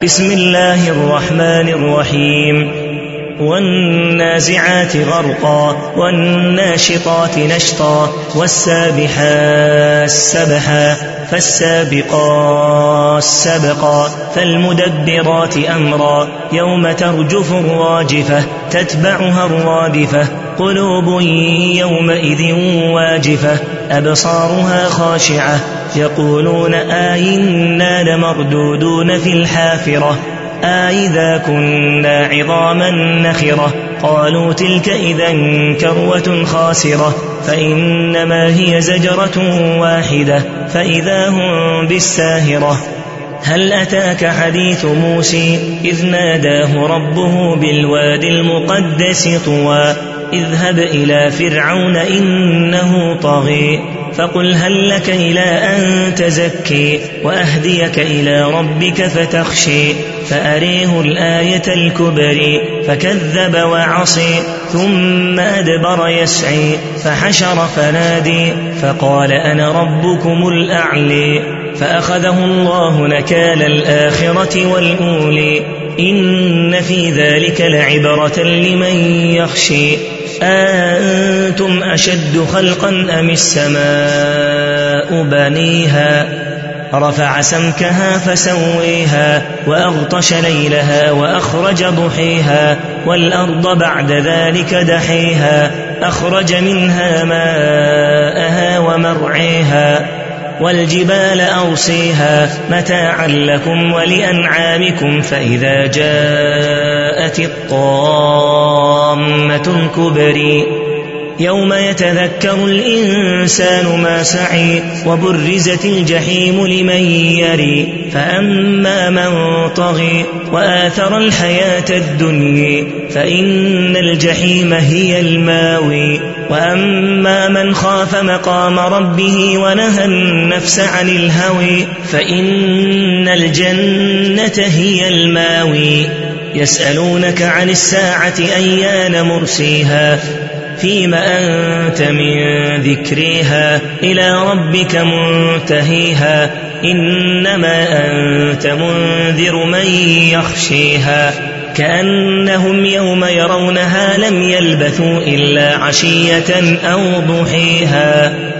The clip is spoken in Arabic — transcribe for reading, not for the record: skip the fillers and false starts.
بسم الله الرحمن الرحيم والنازعات غرقا والناشطات نشطا والسابحات سبحا فالسابقات سبقا فالمدبرات أمرا يوم ترجف الراجفة تتبعها الرادفة قلوب يومئذ واجفة أبصارها خاشعة يقولون آئنا لمردودون في الحافرة أإذا كنا عظاما نخرة قالوا تلك إذا كروة خاسرة فإنما هي زجرة واحدة فإذا هم بالساهرة هل أتاك حديث موسى إذ ناداه ربه بالوادي المقدس طوى اذهب إلى فرعون إنه طغى فقل هل لك إلى أن تزكي وأهديك إلى ربك فتخشي فأريه الآية الكبرى فكذب وعصي ثم أدبر يسعي فحشر فنادي فقال أنا ربكم الأعلى فأخذه الله نكال الآخرة والأولى إن في ذلك لعبرة لمن يخشي أأنتم أشد خلقا أم السماء بنيها رفع سمكها فسويها وأغطش ليلها وأخرج ضحيها والأرض بعد ذلك دحيها أخرج منها ماءها ومرعيها والجبال أرسيها متاعا لكم ولأنعامكم فإذا جاءت الطامة الكبرى يوم يتذكر الإنسان ما سعي وبرزت الجحيم لمن يري فأما من طغى وآثر الحياة الدنيا فإن الجحيم هي الماوي وأما من خاف مقام ربه ونهى النفس عن الهوى فإن الجنة هي الماوي يسألونك عن الساعة أيان مرسيها فيم أنت من ذكرها إلى ربك منتهيها إنما أنت منذر من يخشيها كأنهم يوم يرونها لم يلبثوا إلا عشية أو ضحيها